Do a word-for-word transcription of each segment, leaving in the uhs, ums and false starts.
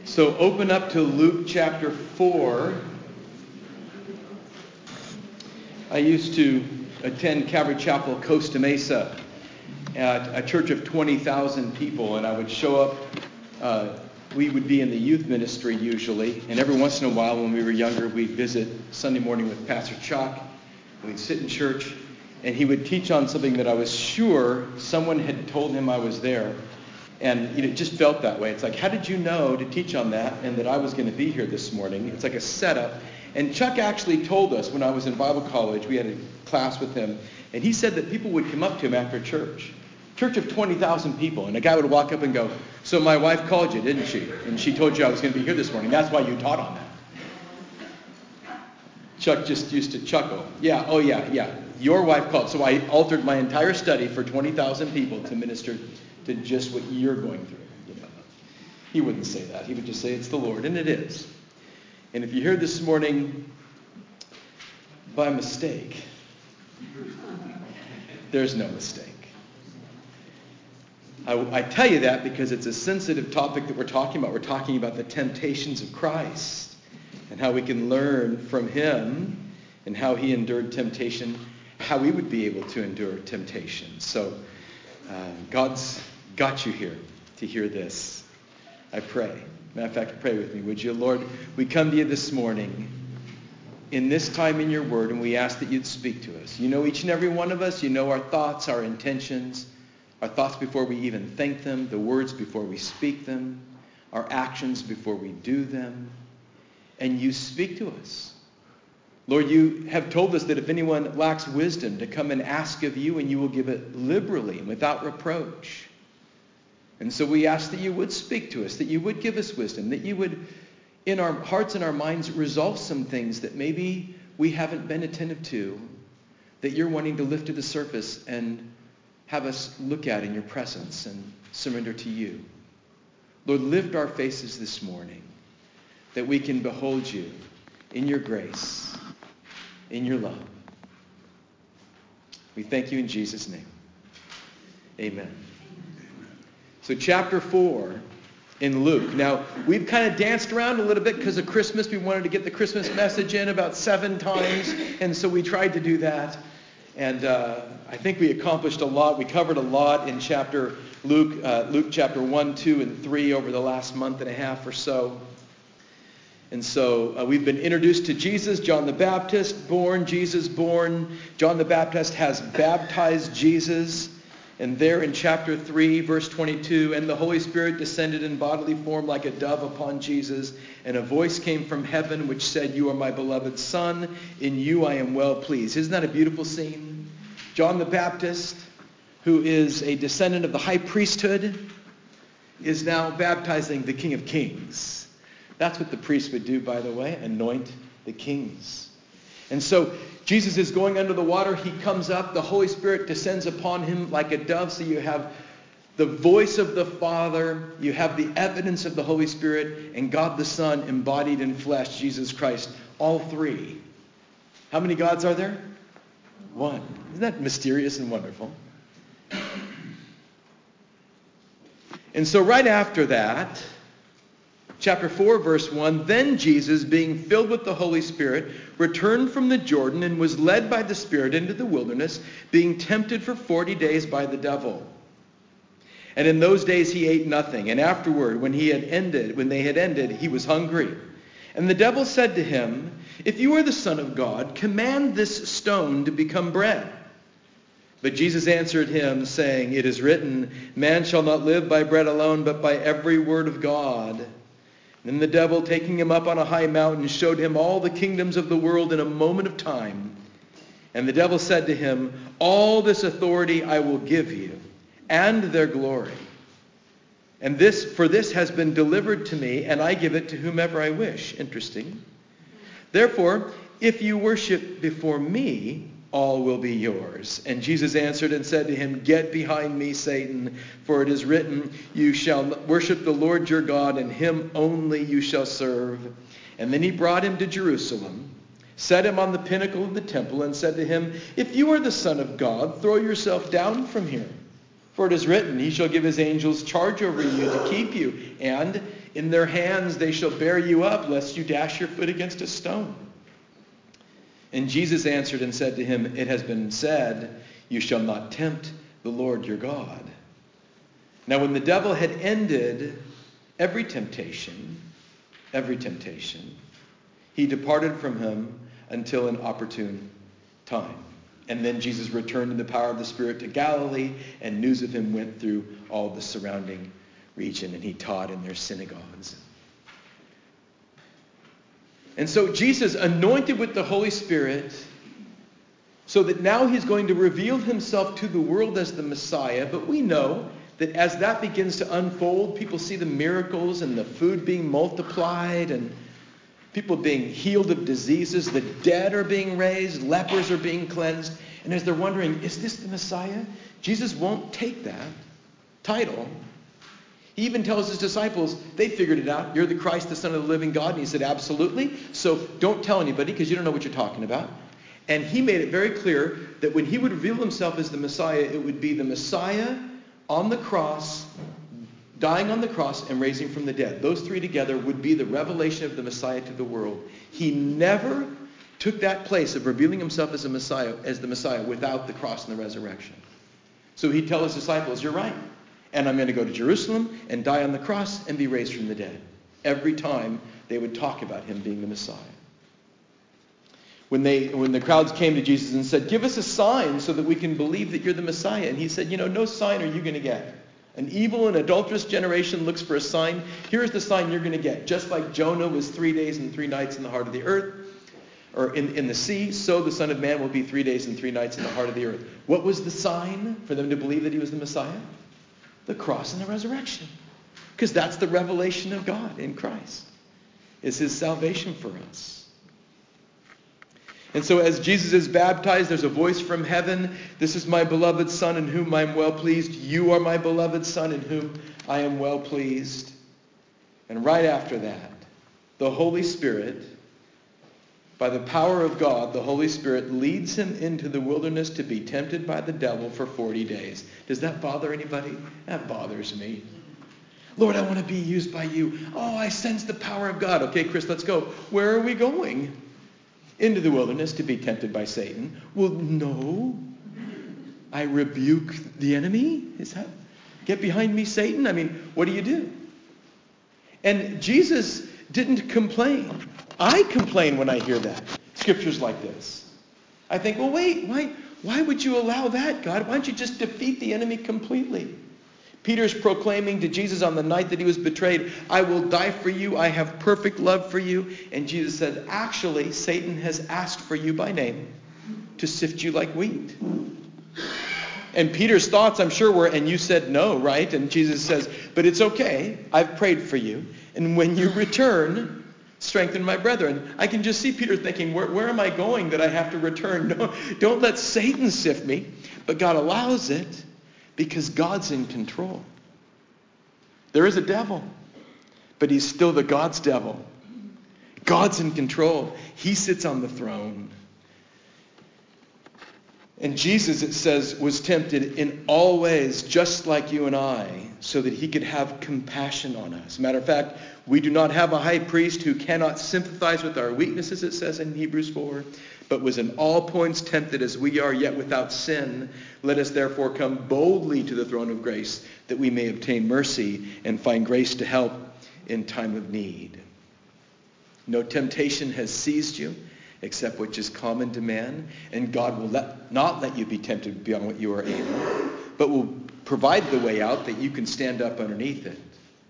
So open up to Luke chapter four. I used to attend Calvary Chapel, Costa Mesa, at a church of twenty thousand people, and I would show up. Uh, we would be in the youth ministry usually, and every once in a while when we were younger, we'd visit Sunday morning with Pastor Chuck. We'd sit in church, and he would teach on something that I was sure someone had told him I was there. And it just felt that way. It's like, how did you know to teach on that and that I was going to be here this morning? It's like a setup. And Chuck actually told us when I was in Bible college, we had a class with him, and he said that people would come up to him after church. Church of twenty thousand people. And a guy would walk up and go, so my wife called you, didn't she? And she told you I was going to be here this morning. That's why you taught on that. Chuck just used to chuckle. Yeah, oh yeah, yeah. Your wife called. So I altered my entire study for twenty thousand people to minister to just what you're going through. You know, he wouldn't say that. He would just say it's the Lord, and it is. And if you're here this morning by mistake, there's no mistake. I, I tell you that because it's a sensitive topic that we're talking about. We're talking about the temptations of Christ and how we can learn from him and how he endured temptation, how we would be able to endure temptation. So uh, God's got you here to hear this. I pray. Matter of fact, pray with me, would you? Lord, we come to you this morning in this time in your word, and we ask that you'd speak to us. You know each and every one of us. You know our thoughts, our intentions, our thoughts before we even think them, the words before we speak them, our actions before we do them. And you speak to us. Lord, you have told us that if anyone lacks wisdom, to come and ask of you, and you will give it liberally and without reproach. And so we ask that you would speak to us, that you would give us wisdom, that you would, in our hearts and our minds, resolve some things that maybe we haven't been attentive to, that you're wanting to lift to the surface and have us look at in your presence and surrender to you. Lord, lift our faces this morning, that we can behold you in your grace, in your love. We thank you in Jesus' name. Amen. So chapter four in Luke. Now, we've kind of danced around a little bit because of Christmas. We wanted to get the Christmas message in about seven times, and so we tried to do that. And uh, I think we accomplished a lot. We covered a lot in chapter Luke, uh, Luke chapter one, two, and three over the last month and a half or so. And so uh, we've been introduced to Jesus, John the Baptist, born, Jesus born. John the Baptist has baptized Jesus. And there in chapter three, verse twenty-two, and the Holy Spirit descended in bodily form like a dove upon Jesus, and a voice came from heaven which said, you are my beloved Son, in you I am well pleased. Isn't that a beautiful scene? John the Baptist, who is a descendant of the high priesthood, is now baptizing the King of Kings. That's what the priest would do, by the way, anoint the kings. And so Jesus is going under the water. He comes up. The Holy Spirit descends upon him like a dove. So you have the voice of the Father. You have the evidence of the Holy Spirit and God the Son embodied in flesh, Jesus Christ. All three. How many gods are there? One. Isn't that mysterious and wonderful? And so right after that, chapter four, verse one, then Jesus, being filled with the Holy Spirit, returned from the Jordan and was led by the Spirit into the wilderness, being tempted for forty days by the devil. And in those days he ate nothing. And afterward, when he had ended, when they had ended, he was hungry. And the devil said to him, if you are the Son of God, command this stone to become bread. But Jesus answered him, saying, it is written, man shall not live by bread alone, but by every word of God. Then the devil, taking him up on a high mountain, showed him all the kingdoms of the world in a moment of time. And the devil said to him, all this authority I will give you, and their glory. And this, for this has been delivered to me, and I give it to whomever I wish. Interesting. Therefore, if you worship before me, all will be yours. And Jesus answered and said to him, get behind me, Satan, for it is written, you shall worship the Lord your God, and him only you shall serve. And then he brought him to Jerusalem, set him on the pinnacle of the temple, and said to him, if you are the Son of God, throw yourself down from here. For it is written, he shall give his angels charge over you to keep you, and In their hands they shall bear you up, lest you dash your foot against a stone. And Jesus answered and said to him, it has been said, you shall not tempt the Lord your God. Now when the devil had ended every temptation, every temptation, he departed from him until an opportune time. And then Jesus returned in the power of the Spirit to Galilee, and news of him went through all the surrounding region, and he taught in their synagogues. And so Jesus, anointed with the Holy Spirit, so that now he's going to reveal himself to the world as the Messiah. But we know that as that begins to unfold, people see the miracles and the food being multiplied and people being healed of diseases. The dead are being raised. Lepers are being cleansed. And as they're wondering, is this the Messiah? Jesus won't take that title. He even tells his disciples, they figured it out. You're the Christ, the Son of the living God. And he said, absolutely. So don't tell anybody because you don't know what you're talking about. And he made it very clear that when he would reveal himself as the Messiah, it would be the Messiah on the cross, dying on the cross and raising from the dead. Those three together would be the revelation of the Messiah to the world. He never took that place of revealing himself as a Messiah, as the Messiah without the cross and the resurrection. So he'd tell his disciples, you're right. And I'm going to go to Jerusalem and die on the cross and be raised from the dead. Every time they would talk about him being the Messiah. When they, when the crowds came to Jesus and said, give us a sign so that we can believe that you're the Messiah. And he said, you know, no sign are you going to get. An evil and adulterous generation looks for a sign. Here's the sign you're going to get. Just like Jonah was three days and three nights in the heart of the earth, or in, in the sea, so the Son of Man will be three days and three nights in the heart of the earth. What was the sign for them to believe that he was the Messiah? The cross and the resurrection. Because that's the revelation of God in Christ. It's his salvation for us. And so as Jesus is baptized, there's a voice from heaven. This is my beloved Son in whom I am well pleased. You are my beloved Son in whom I am well pleased. And right after that, the Holy Spirit, by the power of God, the Holy Spirit leads him into the wilderness to be tempted by the devil for forty days. Does that bother anybody? That bothers me. Lord, I want to be used by you. Oh, I sense the power of God. Okay, Chris, let's go. Where are we going? Into the wilderness to be tempted by Satan. Well, no. I rebuke the enemy? Is that, get behind me, Satan? I mean, what do you do? And Jesus didn't complain. I complain when I hear that. Scriptures like this. I think, well, wait, why, why would you allow that, God? Why don't you just defeat the enemy completely? Peter's proclaiming to Jesus on the night that he was betrayed, I will die for you. I have perfect love for you. And Jesus said, actually, Satan has asked for you by name to sift you like wheat. And Peter's thoughts, I'm sure, were, and you said no, right? And Jesus says, but it's okay. I've prayed for you. And when you return, strengthen my brethren. I can just see Peter thinking, where, where am I going that I have to return? No, don't let Satan sift me. But God allows it. Because God's in control. There is a devil, but he's still the God's devil. God's in control. He sits on the throne. And Jesus, it says, was tempted in all ways, just like you and I, so that he could have compassion on us. Matter of fact, we do not have a high priest who cannot sympathize with our weaknesses, it says in Hebrews four, but was in all points tempted as we are, yet without sin. Let us therefore come boldly to the throne of grace, that we may obtain mercy and find grace to help in time of need. No temptation has seized you, except which is common to man, and God will let, not let you be tempted beyond what you are able, but will provide the way out that you can stand up underneath it.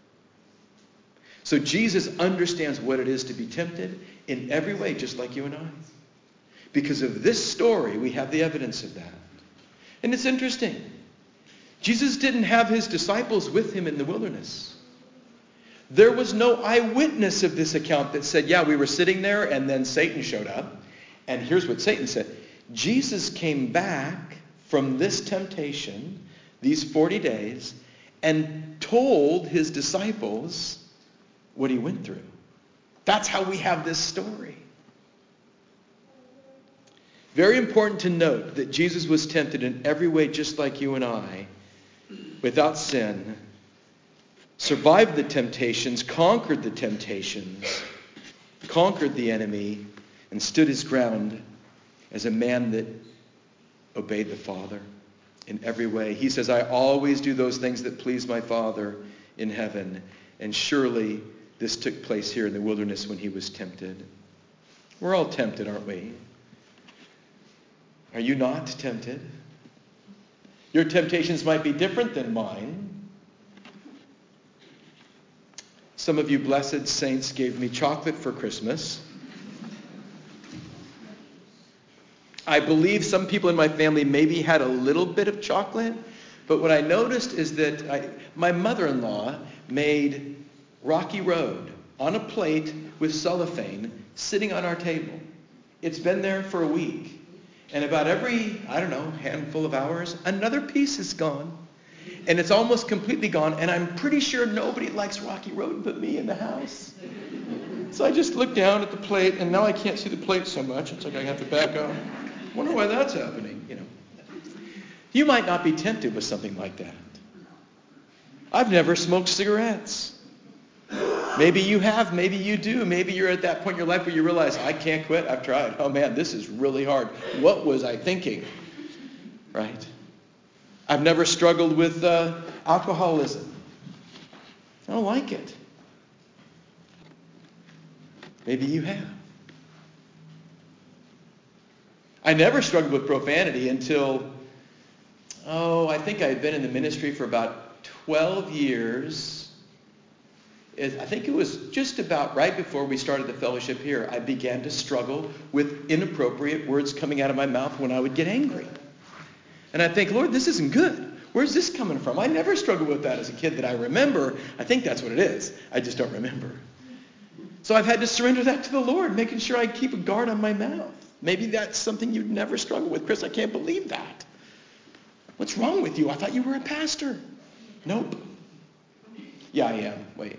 So Jesus understands what it is to be tempted in every way, just like you and I. Because of this story, we have the evidence of that. And it's interesting. Jesus didn't have his disciples with him in the wilderness. There was no eyewitness of this account that said, yeah, we were sitting there and then Satan showed up. And here's what Satan said. Jesus came back from this temptation, these forty days, and told his disciples what he went through. That's how we have this story. Very important to note that Jesus was tempted in every way just like you and I, without sin, survived the temptations, conquered the temptations, conquered the enemy, and stood his ground as a man that obeyed the Father in every way. He says, I always do those things that please my Father in heaven. And surely this took place here in the wilderness when he was tempted. We're all tempted, aren't we? Are you not tempted? Your temptations might be different than mine. Some of you blessed saints gave me chocolate for Christmas. I believe some people in my family maybe had a little bit of chocolate, but what I noticed is that I, my mother-in-law made Rocky Road on a plate with cellophane sitting on our table. It's been there for a week. And about every, I don't know, handful of hours, another piece is gone. And it's almost completely gone. And I'm pretty sure nobody likes Rocky Road but me in the house. So I just look down at the plate, and now I can't see the plate so much. It's like I have to back up. Wonder why that's happening, you know. You might not be tempted with something like that. I've never smoked cigarettes. Maybe you have, maybe you do. Maybe you're at that point in your life where you realize, I can't quit, I've tried. Oh man, this is really hard. What was I thinking? Right? I've never struggled with uh, alcoholism. I don't like it. Maybe you have. I never struggled with profanity until, oh, I think I had been in the ministry for about twelve years. I think it was just about right before we started the fellowship here, I began to struggle with inappropriate words coming out of my mouth when I would get angry. And I think, Lord, this isn't good. Where's this coming from? I never struggled with that as a kid that I remember. I think that's what it is. I just don't remember. So I've had to surrender that to the Lord, making sure I keep a guard on my mouth. Maybe that's something you'd never struggle with. Chris, I can't believe that. What's wrong with you? I thought you were a pastor. Nope. Yeah, I am. Wait.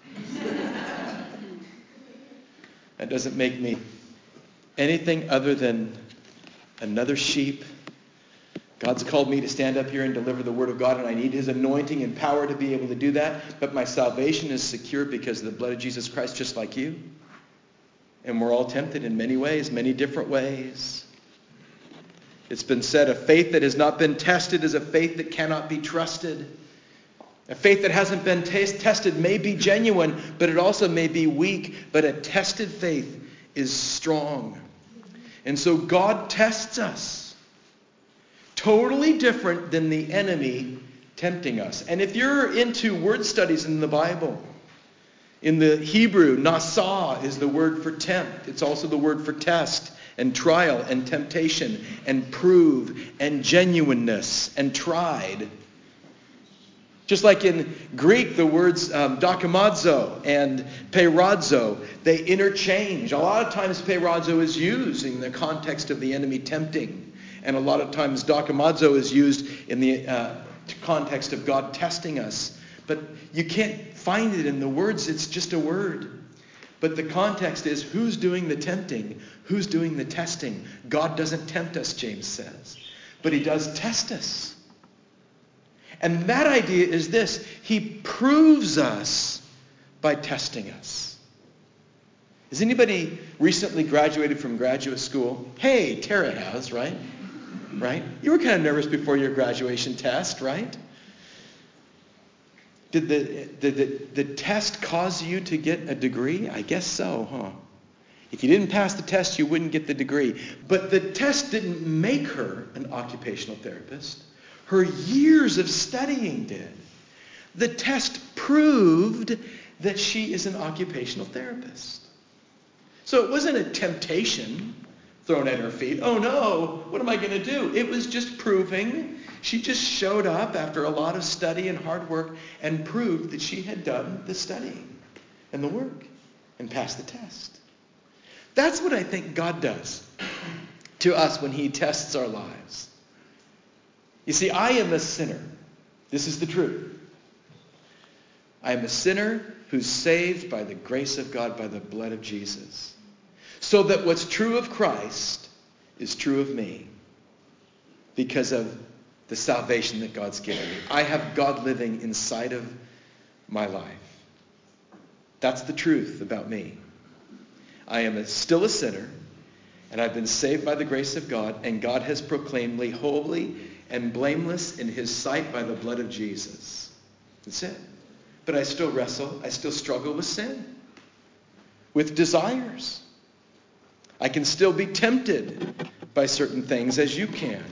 That doesn't make me anything other than another sheep. God's called me to stand up here and deliver the word of God, and I need his anointing and power to be able to do that. But my salvation is secure because of the blood of Jesus Christ, just like you. And we're all tempted in many ways, many different ways. It's been said, a faith that has not been tested is a faith that cannot be trusted. A faith that hasn't been t- tested may be genuine, but it also may be weak. But a tested faith is strong. And so God tests us. Totally different than the enemy tempting us. And if you're into word studies in the Bible, in the Hebrew, nasah is the word for tempt. It's also the word for test and trial and temptation and prove and genuineness and tried. Just like in Greek, the words um, dokimazo and peirazo, they interchange. A lot of times peirazo is used in the context of the enemy tempting. And a lot of times dokimazo is used in the uh, context of God testing us. But you can't find it in the words. It's just a word. But the context is who's doing the tempting? Who's doing the testing? God doesn't tempt us, James says. But he does test us. And that idea is this. He proves us by testing us. Has anybody recently graduated from graduate school? Hey, Tara has, right? Right? You were kind of nervous before your graduation test, right? Did the, did the, the test cause you to get a degree? I guess so, huh? If you didn't pass the test, you wouldn't get the degree. But the test didn't make her an occupational therapist. Her years of studying did. The test proved that she is an occupational therapist. So it wasn't a temptation thrown at her feet. Oh no, what am I going to do? It was just proving. She just showed up after a lot of study and hard work and proved that she had done the studying and the work and passed the test. That's what I think God does to us when he tests our lives. You see, I am a sinner. This is the truth. I am a sinner who's saved by the grace of God, by the blood of Jesus. So that what's true of Christ is true of me because of the salvation that God's given me. I have God living inside of my life. That's the truth about me. I am a, still a sinner, and I've been saved by the grace of God, and God has proclaimed me holy and blameless in his sight by the blood of Jesus. That's it. But I still wrestle. I still struggle with sin, with desires. I can still be tempted by certain things, as you can.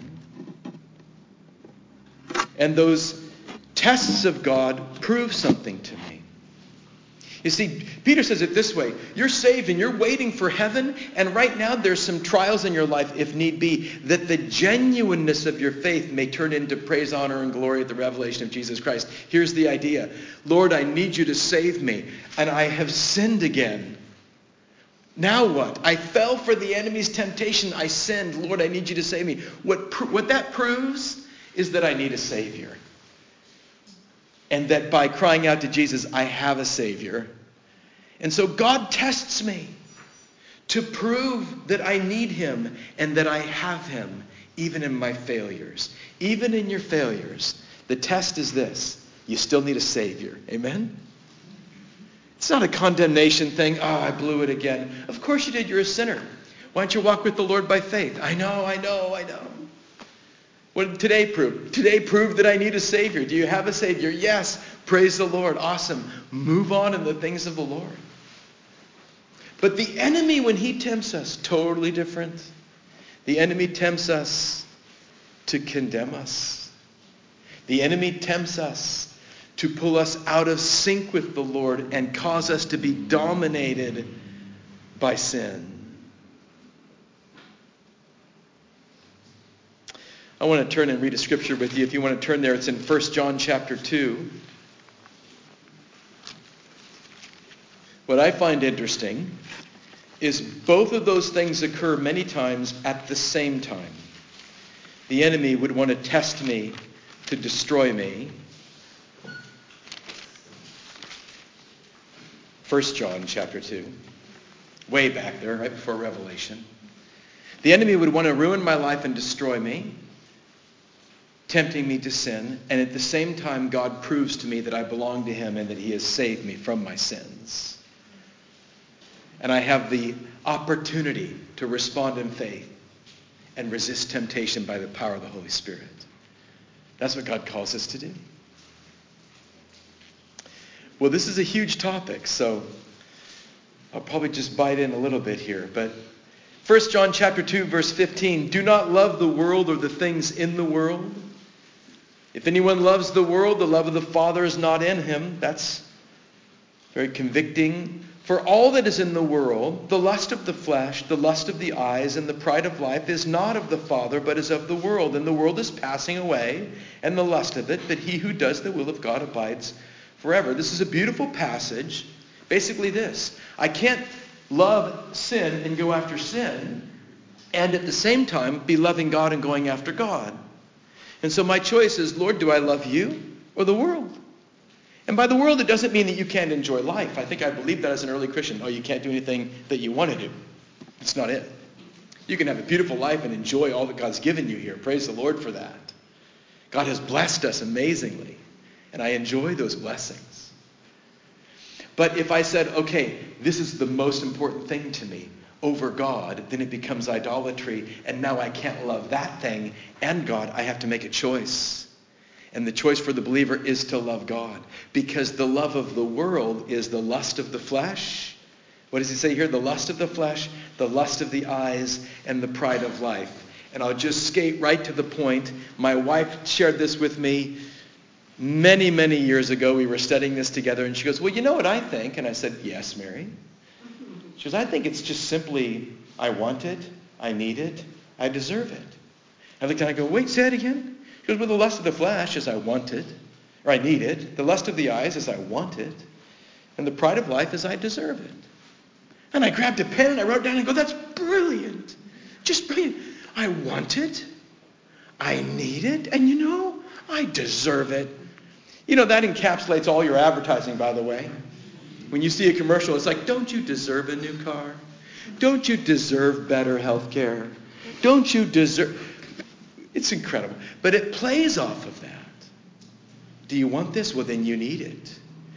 And those tests of God prove something to me. You see, Peter says it this way. You're saved and you're waiting for heaven, and right now there's some trials in your life, if need be, that the genuineness of your faith may turn into praise, honor, and glory at the revelation of Jesus Christ. Here's the idea. Lord, I need you to save me, and I have sinned again. Now what? I fell for the enemy's temptation. I sinned. Lord, I need you to save me. What, pr- what that proves is that I need a Savior. And that by crying out to Jesus, I have a Savior. And so God tests me to prove that I need him and that I have him, even in my failures. Even in your failures, the test is this. You still need a Savior. Amen? It's not a condemnation thing. Oh, I blew it again. Of course you did. You're a sinner. Why don't you walk with the Lord by faith? I know, I know, I know. What did today prove? Today proved that I need a Savior. Do you have a Savior? Yes. Praise the Lord. Awesome. Move on in the things of the Lord. But the enemy, when he tempts us, totally different. The enemy tempts us to condemn us. The enemy tempts us to pull us out of sync with the Lord and cause us to be dominated by sin. I want to turn and read a scripture with you. If you want to turn there, it's in First John chapter two. What I find interesting is both of those things occur many times at the same time. The enemy would want to test me to destroy me. First John chapter two. Way back there, right before Revelation. The enemy would want to ruin my life and destroy me, tempting me to sin, and at the same time God proves to me that I belong to him and that he has saved me from my sins. And I have the opportunity to respond in faith and resist temptation by the power of the Holy Spirit. That's what God calls us to do. Well, this is a huge topic, so I'll probably just bite in a little bit here. But First John chapter two, verse fifteen, do not love the world or the things in the world. If anyone loves the world, the love of the Father is not in him. That's very convicting. For all that is in the world, the lust of the flesh, the lust of the eyes, and the pride of life is not of the Father, but is of the world. And the world is passing away, and the lust of it, but he who does the will of God abides forever. This is a beautiful passage. Basically this. I can't love sin and go after sin, and at the same time be loving God and going after God. And so my choice is, Lord, do I love you or the world? And by the world, it doesn't mean that you can't enjoy life. I think I believed that as an early Christian. Oh, you can't do anything that you want to do. That's not it. You can have a beautiful life and enjoy all that God's given you here. Praise the Lord for that. God has blessed us amazingly, and I enjoy those blessings. But if I said, okay, this is the most important thing to me over God, then it becomes idolatry, and now I can't love that thing and God. I have to make a choice. And the choice for the believer is to love God, because the love of the world is the lust of the flesh. What does he say here? The lust of the flesh, the lust of the eyes, and the pride of life. And I'll just skate right to the point. My wife shared this with me many, many years ago. We were studying this together, and she goes, well, you know what I think? And I said, yes, Mary. She goes, I think it's just simply, I want it, I need it, I deserve it. I looked at her and I go, wait, say it again? She goes, well, the lust of the flesh is I want it, or I need it. The lust of the eyes is I want it. And the pride of life is I deserve it. And I grabbed a pen and I wrote down and go, that's brilliant. Just brilliant. I want it, I need it, and you know, I deserve it. You know, that encapsulates all your advertising, by the way. When you see a commercial, it's like, don't you deserve a new car? Don't you deserve better health care? Don't you deserve... It's incredible. But it plays off of that. Do you want this? Well, then you need it.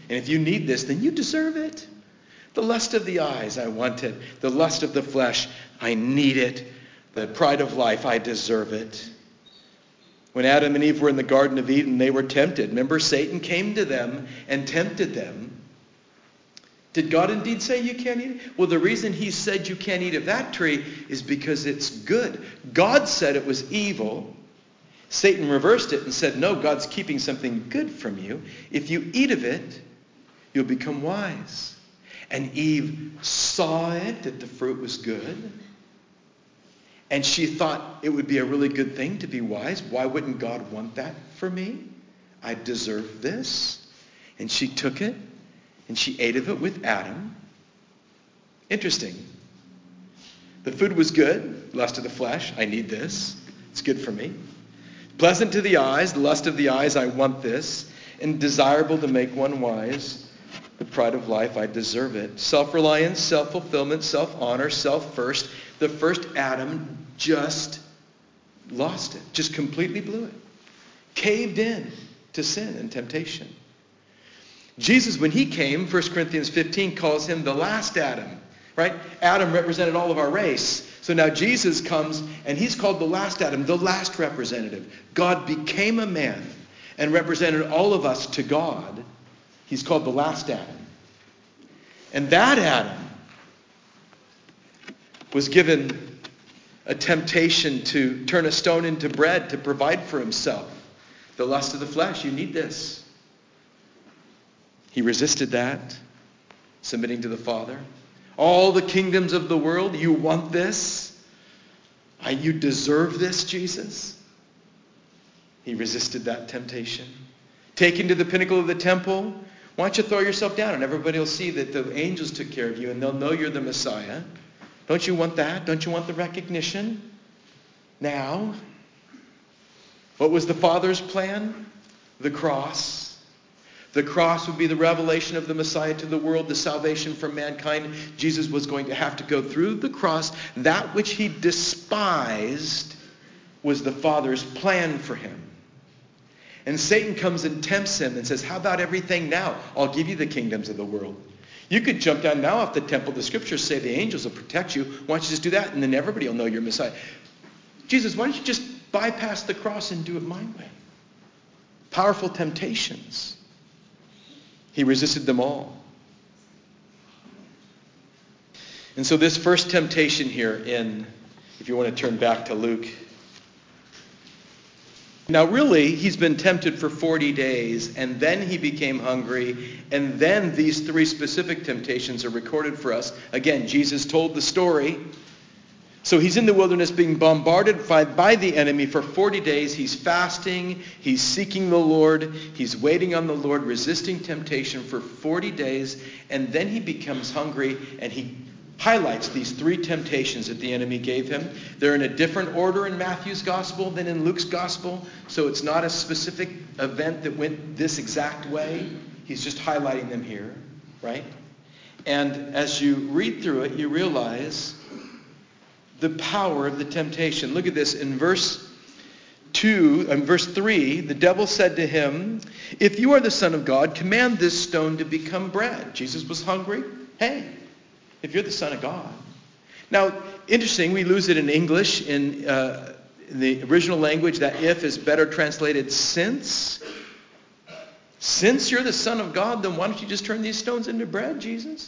And if you need this, then you deserve it. The lust of the eyes, I want it. The lust of the flesh, I need it. The pride of life, I deserve it. When Adam and Eve were in the Garden of Eden, they were tempted. Remember, Satan came to them and tempted them. Did God indeed say you can't eat it? Well, the reason he said you can't eat of that tree is because it's good. God said it was evil. Satan reversed it and said, no, God's keeping something good from you. If you eat of it, you'll become wise. And Eve saw it, that the fruit was good. And she thought it would be a really good thing to be wise. Why wouldn't God want that for me? I deserve this. And she took it, and she ate of it with Adam. Interesting. The food was good, lust of the flesh, I need this. It's good for me. Pleasant to the eyes, the lust of the eyes, I want this. And desirable to make one wise, the pride of life, I deserve it. Self-reliance, self-fulfillment, self-honor, self-first. The first Adam just lost it, just completely blew it. Caved in to sin and temptation. Jesus, when he came, First Corinthians fifteen calls him the last Adam, right? Adam represented all of our race. So now Jesus comes and he's called the last Adam, the last representative. God became a man and represented all of us to God. He's called the last Adam. And that Adam was given a temptation to turn a stone into bread to provide for himself. The lust of the flesh, you need this. He resisted that, submitting to the Father. All the kingdoms of the world, you want this? I, you deserve this, Jesus? He resisted that temptation. Taken to the pinnacle of the temple, why don't you throw yourself down and everybody will see that the angels took care of you and they'll know you're the Messiah. Don't you want that? Don't you want the recognition? Now, what was the Father's plan? The cross. The cross would be the revelation of the Messiah to the world, the salvation for mankind. Jesus was going to have to go through the cross. That which he despised was the Father's plan for him. And Satan comes and tempts him and says, how about everything now? I'll give you the kingdoms of the world. You could jump down now off the temple. The scriptures say the angels will protect you. Why don't you just do that? And then everybody will know you're Messiah. Jesus, why don't you just bypass the cross and do it my way? Powerful temptations. He resisted them all. And so this first temptation here in, if you want to turn back to Luke. Now really, he's been tempted for forty days, and then he became hungry, and then these three specific temptations are recorded for us. Again, Jesus told the story. So he's in the wilderness being bombarded by, by the enemy for forty days. He's fasting. He's seeking the Lord. He's waiting on the Lord, resisting temptation for forty days. And then he becomes hungry, and he highlights these three temptations that the enemy gave him. They're in a different order in Matthew's gospel than in Luke's gospel. So it's not a specific event that went this exact way. He's just highlighting them here, right? And as you read through it, you realize the power of the temptation. Look at this in verse two, and verse three, the devil said to him, if you are the Son of God, command this stone to become bread. Jesus was hungry. Hey, if you're the Son of God. Now, interesting, we lose it in English. In, uh, in the original language, that if is better translated since. Since you're the Son of God, then why don't you just turn these stones into bread, Jesus?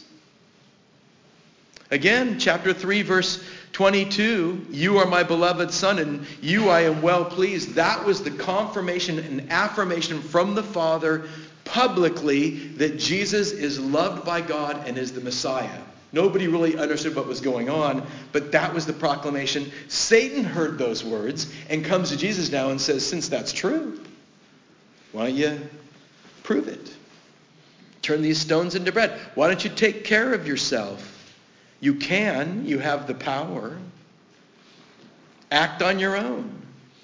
Again, chapter three, verse twenty-two, you are my beloved Son, and you I am well pleased. That was the confirmation and affirmation from the Father publicly that Jesus is loved by God and is the Messiah. Nobody really understood what was going on, but that was the proclamation. Satan heard those words and comes to Jesus now and says, since that's true, why don't you prove it? Turn these stones into bread. Why don't you take care of yourself? You can. You have the power. Act on your own.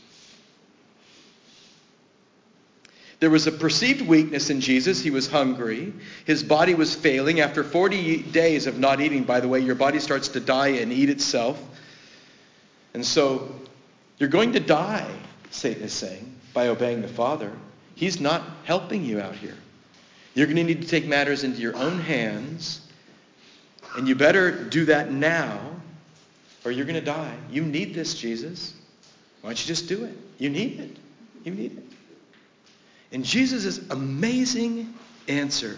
There was a perceived weakness in Jesus. He was hungry. His body was failing. After forty days of not eating, by the way, your body starts to die and eat itself. And so you're going to die, Satan is saying, by obeying the Father. He's not helping you out here. You're going to need to take matters into your own hands, and you better do that now, or you're going to die. You need this, Jesus. Why don't you just do it? You need it. You need it. And Jesus' amazing answer: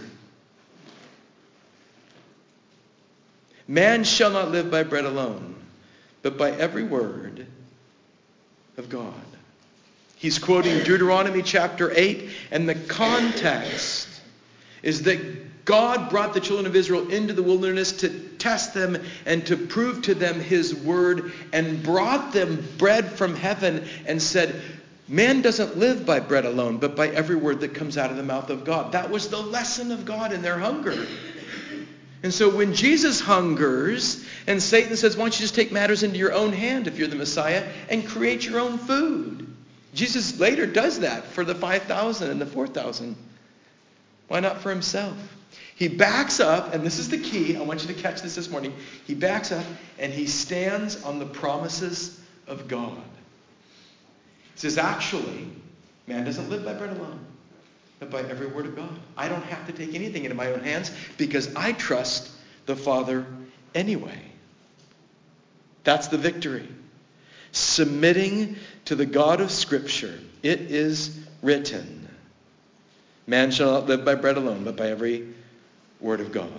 man shall not live by bread alone, but by every word of God. He's quoting Deuteronomy chapter eight, and the context is that God brought the children of Israel into the wilderness to test them and to prove to them his word, and brought them bread from heaven and said, man doesn't live by bread alone, but by every word that comes out of the mouth of God. That was the lesson of God in their hunger. And so when Jesus hungers and Satan says, why don't you just take matters into your own hand if you're the Messiah and create your own food? Jesus later does that for the five thousand and the four thousand. Why not for himself? He backs up, and this is the key. I want you to catch this this morning. He backs up and he stands on the promises of God. He says, actually, man doesn't live by bread alone, but by every word of God. I don't have to take anything into my own hands because I trust the Father anyway. That's the victory. Submitting to the God of Scripture. It is written, man shall not live by bread alone, but by every word of God.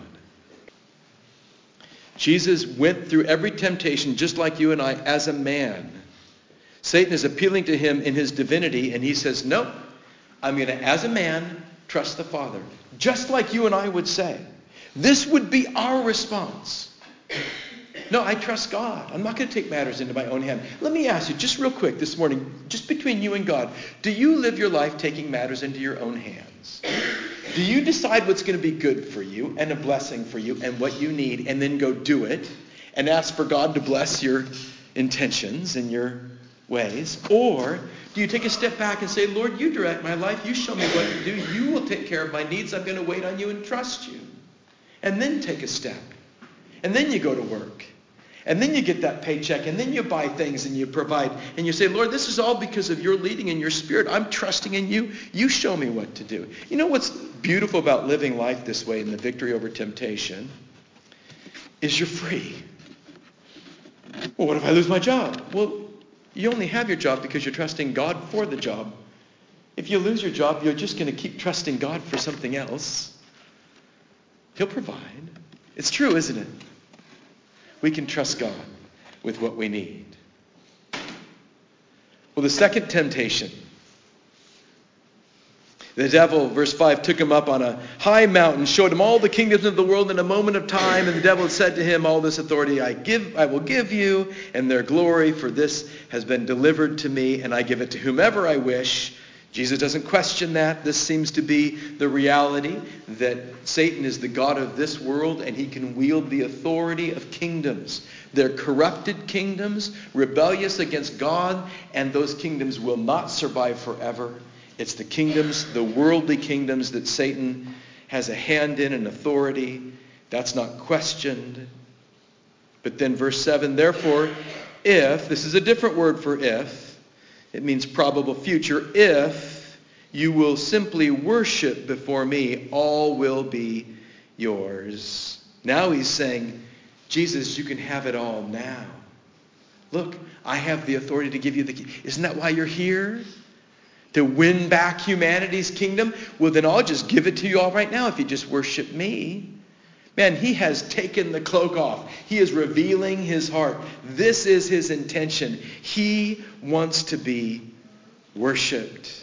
Jesus went through every temptation just like you and I as a man. Satan is appealing to him in his divinity, and he says, nope, I'm going to, as a man, trust the Father. Just like you and I would say. This would be our response. No, I trust God. I'm not going to take matters into my own hand. Let me ask you, just real quick this morning, just between you and God, do you live your life taking matters into your own hands? Do you decide what's going to be good for you and a blessing for you and what you need, and then go do it and ask for God to bless your intentions and your ways? Or do you take a step back and say, Lord, you direct my life. You show me what to do. You will take care of my needs. I'm going to wait on you and trust you. And then take a step. And then you go to work. And then you get that paycheck. And then you buy things and you provide. And you say, Lord, this is all because of your leading and your Spirit. I'm trusting in you. You show me what to do. You know what's beautiful about living life this way in the victory over temptation is you're free. Well, what if I lose my job? Well, you only have your job because you're trusting God for the job. If you lose your job, you're just going to keep trusting God for something else. He'll provide. It's true, isn't it? We can trust God with what we need. Well, the second temptation. The devil, verse five, took him up on a high mountain, showed him all the kingdoms of the world in a moment of time, and the devil said to him, all this authority I give, I will give you, and their glory, for this has been delivered to me, and I give it to whomever I wish. Jesus doesn't question that. This seems to be the reality, that Satan is the god of this world, and he can wield the authority of kingdoms. They're corrupted kingdoms, rebellious against God, and those kingdoms will not survive forever. It's the kingdoms, the worldly kingdoms, that Satan has a hand in and authority. That's not questioned. But then verse seven, therefore, if, this is a different word for if, it means probable future, if you will simply worship before me, all will be yours. Now he's saying, Jesus, you can have it all now. Look, I have the authority to give you the key. Isn't that why you're here? To win back humanity's kingdom? Well, then I'll just give it to you all right now if you just worship me. Man, he has taken the cloak off. He is revealing his heart. This is his intention. He wants to be worshipped.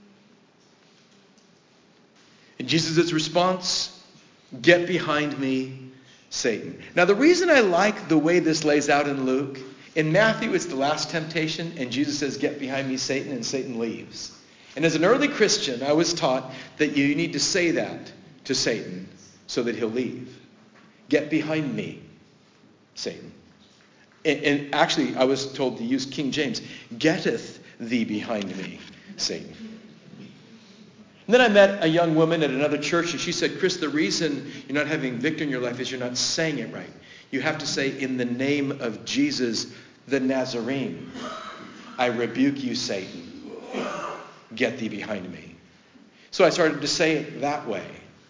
And Jesus' response, get behind me, Satan. Now, the reason I like the way this lays out in Luke, in Matthew it's the last temptation, and Jesus says, get behind me, Satan, and Satan leaves. And as an early Christian, I was taught that you need to say that to Satan so that he'll leave. Get behind me, Satan. And, and actually, I was told to use King James. Getteth thee behind me, Satan. And then I met a young woman at another church, and she said, Chris, the reason you're not having victory in your life is you're not saying it right. You have to say, in the name of Jesus the Nazarene, I rebuke you, Satan. Get thee behind me. So I started to say it that way.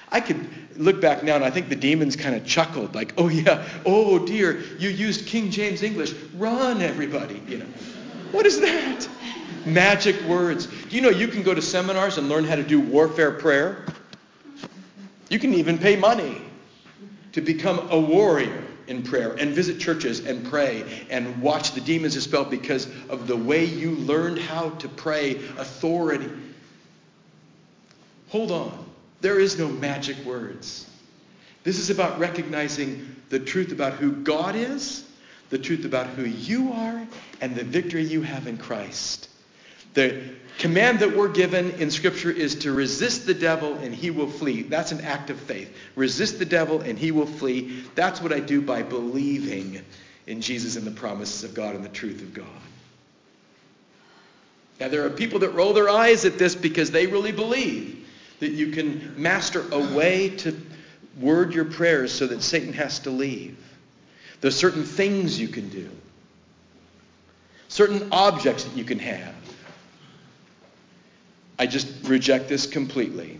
I could look back now and I think the demons kind of chuckled like, oh yeah, oh dear, you used King James English. Run, everybody. You know, what is that? Magic words. Do you know you can go to seminars and learn how to do warfare prayer? You can even pay money to become a warrior in prayer and visit churches and pray and watch the demons expelled because of the way you learned how to pray authority. Hold on. There is no magic words. This is about recognizing the truth about who God is, the truth about who you are, and the victory you have in Christ. The command that we're given in Scripture is to resist the devil and he will flee. That's an act of faith. Resist the devil and he will flee. That's what I do by believing in Jesus and the promises of God and the truth of God. Now, there are people that roll their eyes at this because they really believe that you can master a way to word your prayers so that Satan has to leave. There's certain things you can do. Certain objects that you can have. I just reject this completely.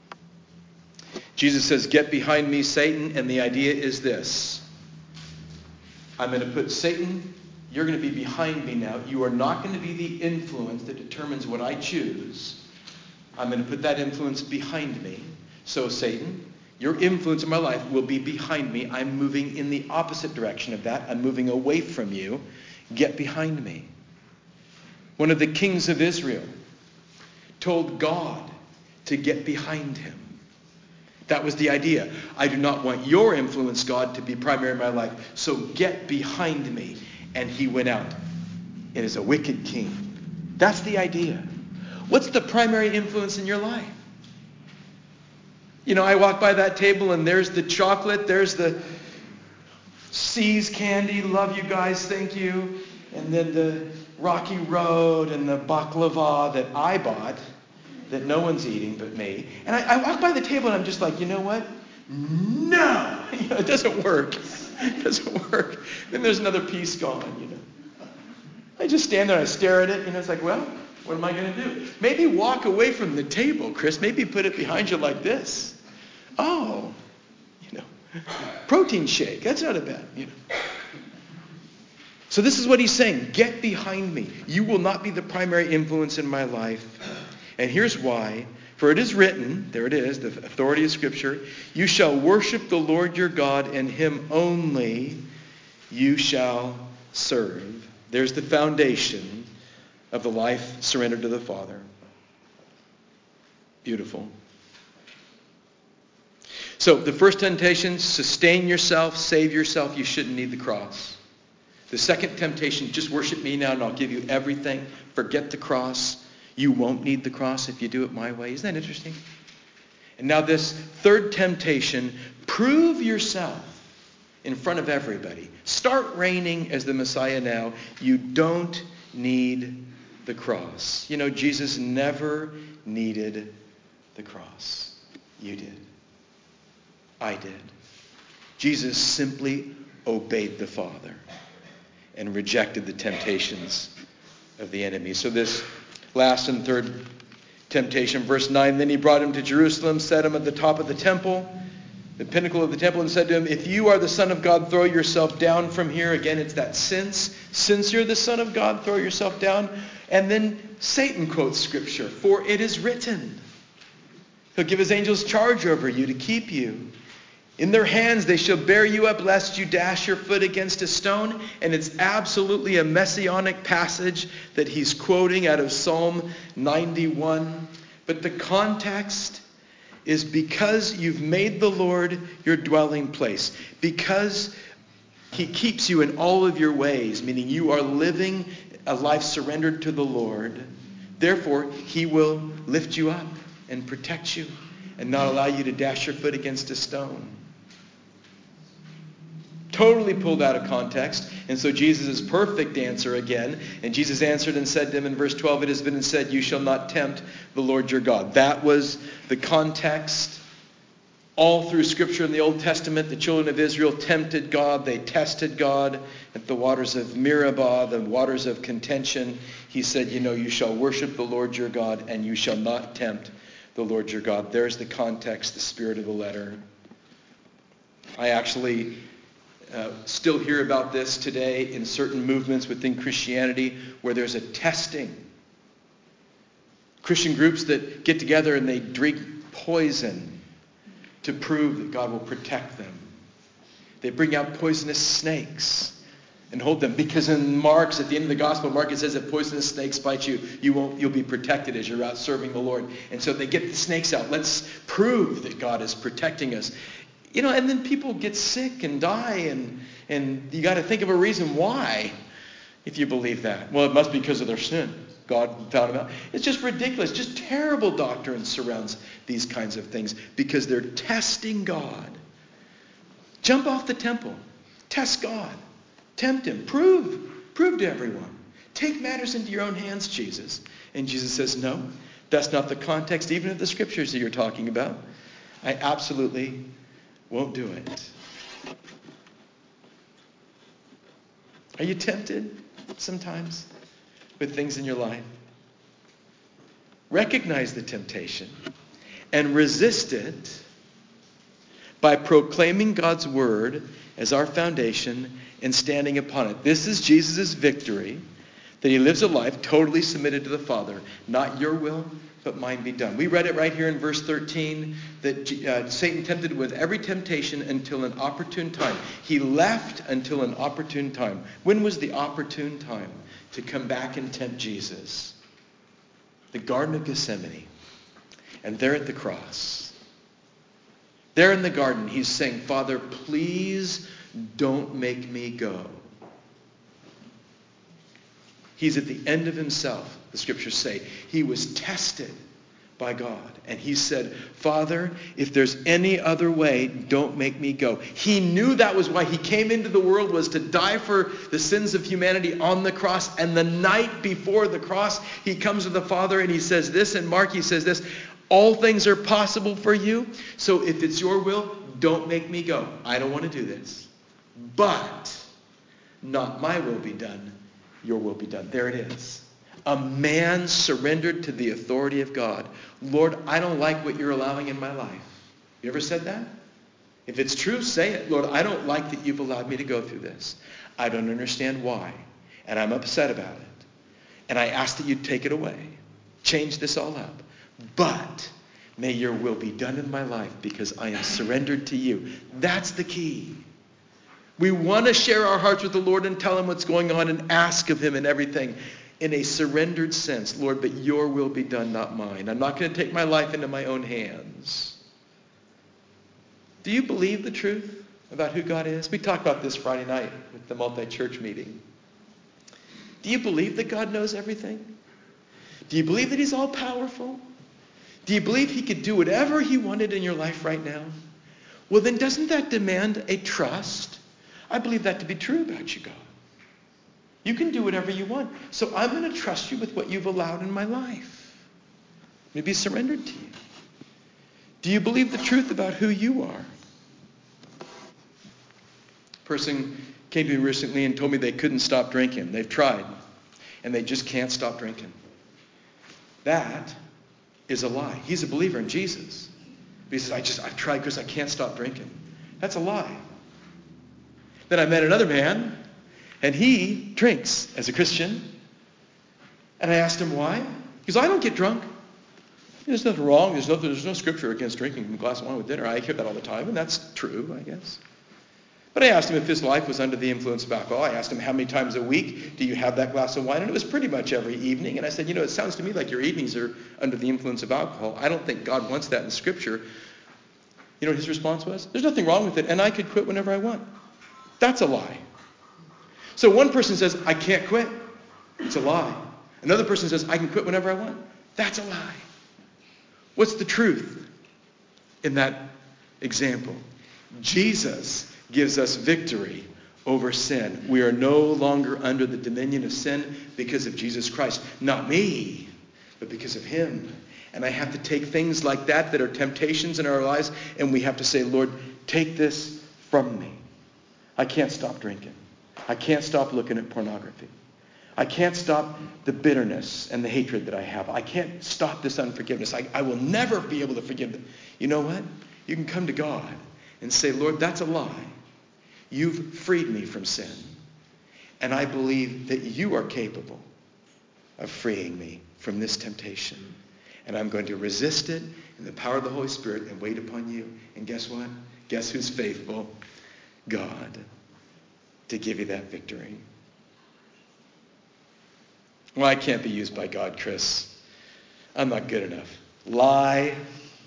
Jesus says, get behind me, Satan. And the idea is this. I'm going to put Satan, you're going to be behind me now. You are not going to be the influence that determines what I choose. I'm going to put that influence behind me. So Satan, your influence in my life will be behind me. I'm moving in the opposite direction of that. I'm moving away from you. Get behind me. One of the kings of Israel told God to get behind him. That was the idea. I do not want your influence, God, to be primary in my life. So get behind me. And he went out. It is a wicked king. That's the idea. What's the primary influence in your life? You know, I walk by that table and there's the chocolate, there's the See's candy, love you guys, thank you. And then the Rocky Road and the baklava that I bought that no one's eating but me. And I, I walk by the table and I'm just like, you know what? No! You know, it doesn't work. It doesn't work. Then there's another piece gone, you know. I just stand there and I stare at it, you know, it's like, well, what am I going to do? Maybe walk away from the table, Chris. Maybe put it behind you like this. Oh, you know, protein shake. That's not a bad, you know. So this is what he's saying. Get behind me. You will not be the primary influence in my life. And here's why. For it is written, there it is, the authority of Scripture, you shall worship the Lord your God, and him only you shall serve. There's the foundation of the life surrendered to the Father. Beautiful. So the first temptation, sustain yourself, save yourself. You shouldn't need the cross. The second temptation, just worship me now and I'll give you everything. Forget the cross. You won't need the cross if you do it my way. Isn't that interesting? And now this third temptation, prove yourself in front of everybody. Start reigning as the Messiah now. You don't need the cross. You know, Jesus never needed the cross. You did. I did. Jesus simply obeyed the Father and rejected the temptations of the enemy. So this last and third temptation, verse nine, then he brought him to Jerusalem, set him at the top of the temple, the pinnacle of the temple, and said to him, if you are the Son of God, throw yourself down from here. Again, it's that since. Since you're the Son of God, throw yourself down. And then Satan quotes Scripture, for it is written, he'll give his angels charge over you to keep you. In their hands they shall bear you up, lest you dash your foot against a stone. And it's absolutely a messianic passage that he's quoting out of Psalm ninety-one. But the context is because you've made the Lord your dwelling place. Because he keeps you in all of your ways, meaning you are living a life surrendered to the Lord. Therefore, he will lift you up and protect you and not allow you to dash your foot against a stone. Totally pulled out of context. And so Jesus' perfect answer again. And Jesus answered and said to him in verse twelve, it has been said, you shall not tempt the Lord your God. That was the context. All through Scripture in the Old Testament, the children of Israel tempted God. They tested God at the waters of Meribah, the waters of contention. He said, you know, you shall worship the Lord your God and you shall not tempt the Lord your God. There's the context, the spirit of the letter. I actually uh, still hear about this today in certain movements within Christianity where there's a testing. Christian groups that get together and they drink poison to prove that God will protect them. They bring out poisonous snakes and hold them, because in Mark's, at the end of the gospel, Mark, it says if poisonous snakes bite you, you won't, you'll be protected as you're out serving the Lord. And so they get the snakes out. Let's prove that God is protecting us. You know, and then people get sick and die, and and you got to think of a reason why, if you believe that. Well, it must be because of their sin. God found them out. It's just ridiculous. Just terrible doctrine surrounds these kinds of things because they're testing God. Jump off the temple. Test God. Tempt him. Prove. Prove to everyone. Take matters into your own hands, Jesus. And Jesus says, no, that's not the context even of the scriptures that you're talking about. I absolutely won't do it. Are you tempted sometimes with things in your life? Recognize the temptation and resist it by proclaiming God's word as our foundation and standing upon it. This is Jesus' victory, that he lives a life totally submitted to the Father. Not your will, but mine be done. We read it right here in verse thirteen, that uh, Satan tempted with every temptation until an opportune time. He left until an opportune time. When was the opportune time to come back and tempt Jesus? The Garden of Gethsemane. And there at the cross. There in the garden, he's saying, Father, please don't make me go. He's at the end of himself, the scriptures say. He was tested by God. And he said, Father, if there's any other way, don't make me go. He knew that was why he came into the world, was to die for the sins of humanity on the cross. And the night before the cross, he comes to the Father and he says this. In Mark, he says this, all things are possible for you. So if it's your will, don't make me go. I don't want to do this. But not my will be done. Your will be done. There it is. A man surrendered to the authority of God. Lord, I don't like what you're allowing in my life. You ever said that? If it's true, say it. Lord, I don't like that you've allowed me to go through this. I don't understand why. And I'm upset about it. And I ask that you take it away. Change this all up. But may your will be done in my life because I am surrendered to you. That's the key. We want to share our hearts with the Lord and tell him what's going on and ask of him and everything in a surrendered sense. Lord, but your will be done, not mine. I'm not going to take my life into my own hands. Do you believe the truth about who God is? We talked about this Friday night with the multi-church meeting. Do you believe that God knows everything? Do you believe that he's all-powerful? Do you believe he could do whatever he wanted in your life right now? Well, then doesn't that demand a trust? I believe that to be true about you, God. You can do whatever you want. So I'm going to trust you with what you've allowed in my life. I'm going to be surrendered to you. Do you believe the truth about who you are? A person came to me recently and told me they couldn't stop drinking. They've tried, and they just can't stop drinking. That is a lie. He's a believer in Jesus. But he says, I just, I've tried because I can't stop drinking. That's a lie. Then I met another man, and he drinks as a Christian. And I asked him why. He goes, I don't get drunk. There's nothing wrong. There's no, there's no scripture against drinking a glass of wine with dinner. I hear that all the time, and that's true, I guess. But I asked him if his life was under the influence of alcohol. I asked him how many times a week do you have that glass of wine? And it was pretty much every evening. And I said, you know, it sounds to me like your evenings are under the influence of alcohol. I don't think God wants that in Scripture. You know what his response was? There's nothing wrong with it, and I could quit whenever I want. That's a lie. So one person says, I can't quit. It's a lie. Another person says, I can quit whenever I want. That's a lie. What's the truth in that example? Jesus gives us victory over sin. We are no longer under the dominion of sin because of Jesus Christ. Not me, but because of him. And I have to take things like that that are temptations in our lives, and we have to say, Lord, take this from me. I can't stop drinking. I can't stop looking at pornography. I can't stop the bitterness and the hatred that I have. I can't stop this unforgiveness. I, I will never be able to forgive them. You know what? You can come to God and say, Lord, that's a lie. You've freed me from sin. And I believe that you are capable of freeing me from this temptation. And I'm going to resist it in the power of the Holy Spirit and wait upon you. And guess what? Guess who's faithful? God, to give you that victory. Well, I can't be used by God, Chris. I'm not good enough. Lie.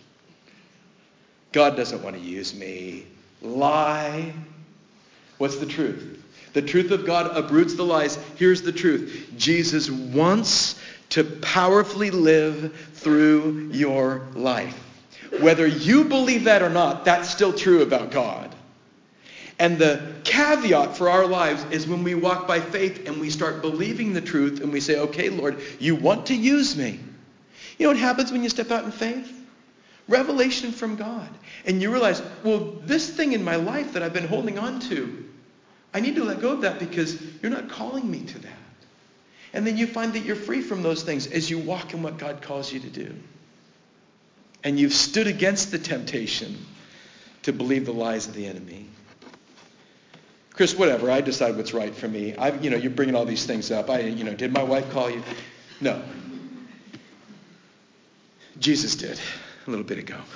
God doesn't want to use me. Lie. What's the truth? The truth of God uproots the lies. Here's the truth. Jesus wants to powerfully live through your life. Whether you believe that or not, that's still true about God. And the caveat for our lives is when we walk by faith and we start believing the truth and we say, okay, Lord, you want to use me. You know what happens when you step out in faith? Revelation from God. And you realize, well, this thing in my life that I've been holding on to, I need to let go of that because you're not calling me to that. And then you find that you're free from those things as you walk in what God calls you to do. And you've stood against the temptation to believe the lies of the enemy. Chris, whatever, I decide what's right for me. I, you know, you're bringing all these things up. I, you know, did my wife call you? No. Jesus did a little bit ago.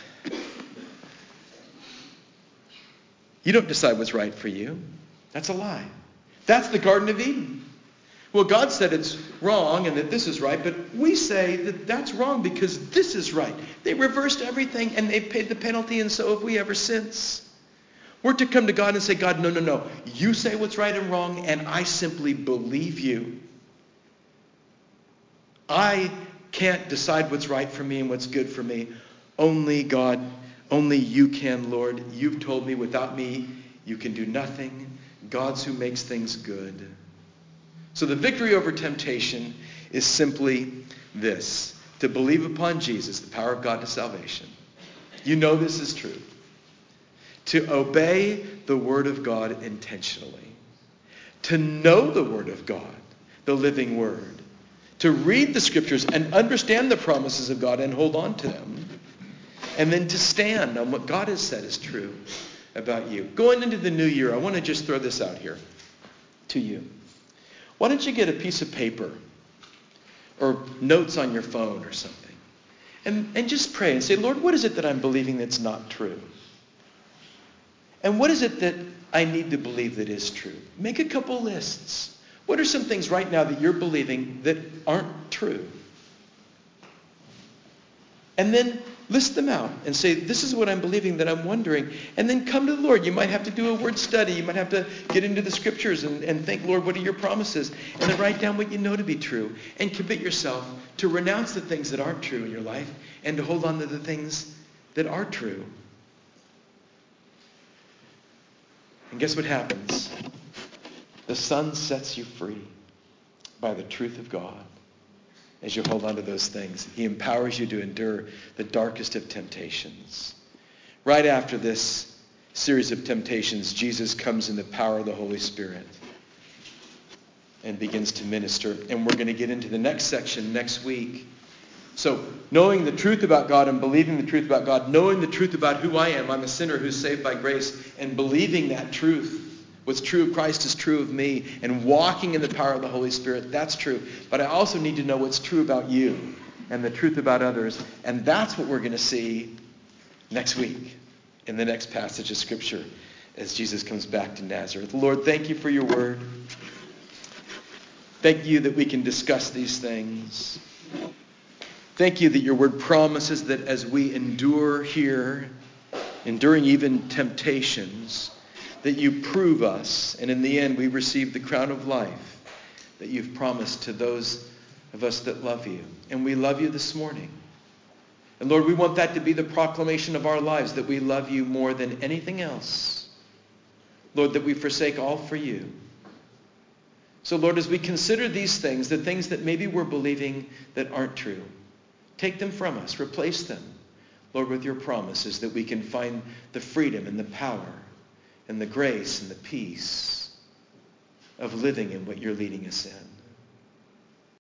You don't decide what's right for you. That's a lie. That's the Garden of Eden. Well, God said it's wrong and that this is right, but we say that that's wrong because this is right. They reversed everything and they've paid the penalty, and so have we ever since. We're to come to God and say, God, no, no, no. You say what's right and wrong, and I simply believe you. I can't decide what's right for me and what's good for me. Only God, only you can, Lord. You've told me without me, you can do nothing. God's who makes things good. So the victory over temptation is simply this: to believe upon Jesus, the power of God to salvation. You know this is true. To obey the Word of God intentionally. To know the Word of God, the living Word. To read the Scriptures and understand the promises of God and hold on to them. And then to stand on what God has said is true about you. Going into the new year, I want to just throw this out here to you. Why don't you get a piece of paper or notes on your phone or something and, and just pray and say, Lord, what is it that I'm believing that's not true? And what is it that I need to believe that is true? Make a couple lists. What are some things right now that you're believing that aren't true? And then list them out and say, this is what I'm believing that I'm wondering. And then come to the Lord. You might have to do a word study. You might have to get into the Scriptures and, and think, Lord, what are your promises? And then write down what you know to be true. And commit yourself to renounce the things that aren't true in your life and to hold on to the things that are true. And guess what happens? The Son sets you free by the truth of God. As you hold on to those things, he empowers you to endure the darkest of temptations. Right after this series of temptations, Jesus comes in the power of the Holy Spirit and begins to minister. And we're going to get into the next section next week. So, knowing the truth about God and believing the truth about God, knowing the truth about who I am, I'm a sinner who's saved by grace, and believing that truth. What's true of Christ is true of me, and walking in the power of the Holy Spirit, that's true. But I also need to know what's true about you and the truth about others, and that's what we're going to see next week in the next passage of Scripture as Jesus comes back to Nazareth. Lord, thank you for your word. Thank you that we can discuss these things. Thank you that your word promises that as we endure here, enduring even temptations, that you prove us, and in the end we receive the crown of life that you've promised to those of us that love you. And we love you this morning. And Lord, we want that to be the proclamation of our lives, that we love you more than anything else. Lord, that we forsake all for you. So Lord, as we consider these things, the things that maybe we're believing that aren't true, take them from us, replace them, Lord, with your promises that we can find the freedom and the power and the grace and the peace of living in what you're leading us in.